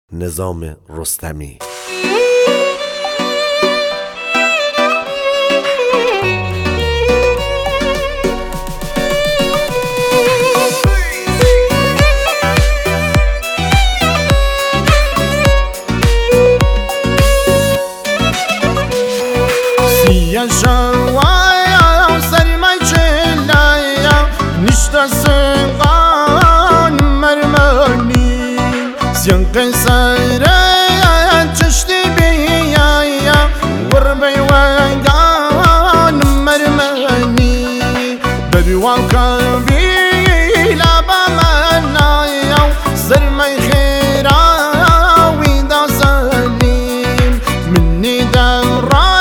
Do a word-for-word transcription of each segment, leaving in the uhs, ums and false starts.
نظام رستمی. Yaşavaya sarmay çelaya nişta sıkan mermani Siyan kısara çeşti biyaya Gurbey vegan mermani Berwan kabila bamanaya Sarmay khira wida salim Minni dara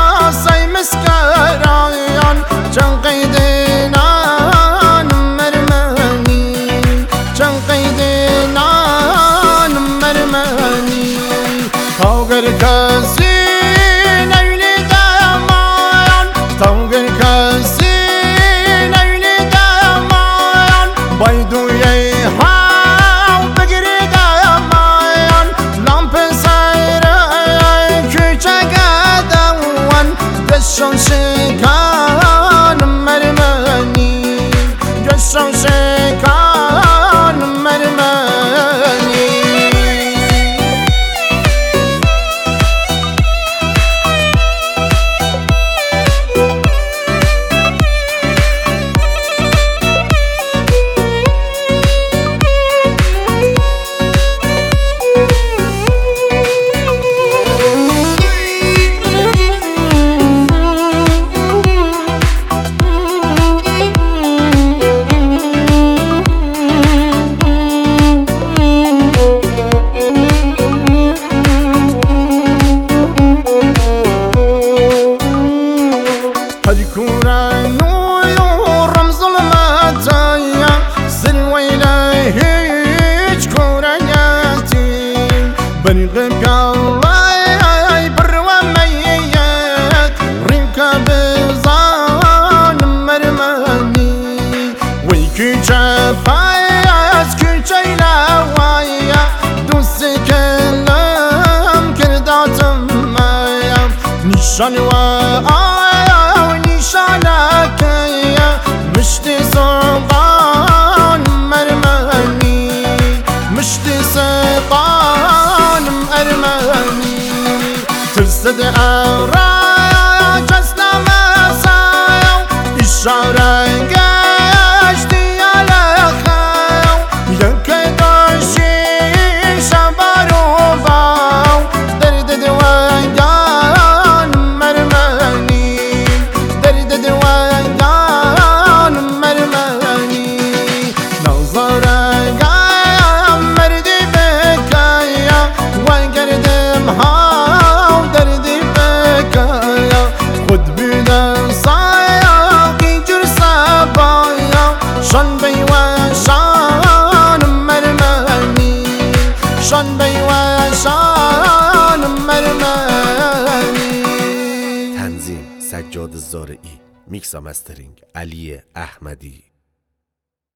مسكران چن قیدنان مرمانی چن قیدنان مرمانی تاگر کسی نیلی دمان تاگر کسی نیلی دمان بایدوی هاو بگیری دمان لامپ سایره küçük adamın Göşşon şekan mermani Göşşon şekan mermani برقم كالله بروا ميت ركب زان مرماني ويكي شفايس كي شيلاوايا دوس كلام كرداتم مايا نشان وآيا ونشانك يا مشتي صغان مرماني مشتي صغان أرماني ترصد أوراق أسلام سايو إشارة قاشتي على خاو يكدوشي شبارو باو درد دوان مرماني درد دوان مرماني نظر هاو دردی بکایا خود بیدن سایاقی جر سبایا شان بی و شان مرمانی شان بی و شان مرمانی. تنظیم سجاد زارعی، میکس و مسترینگ علی احمدی.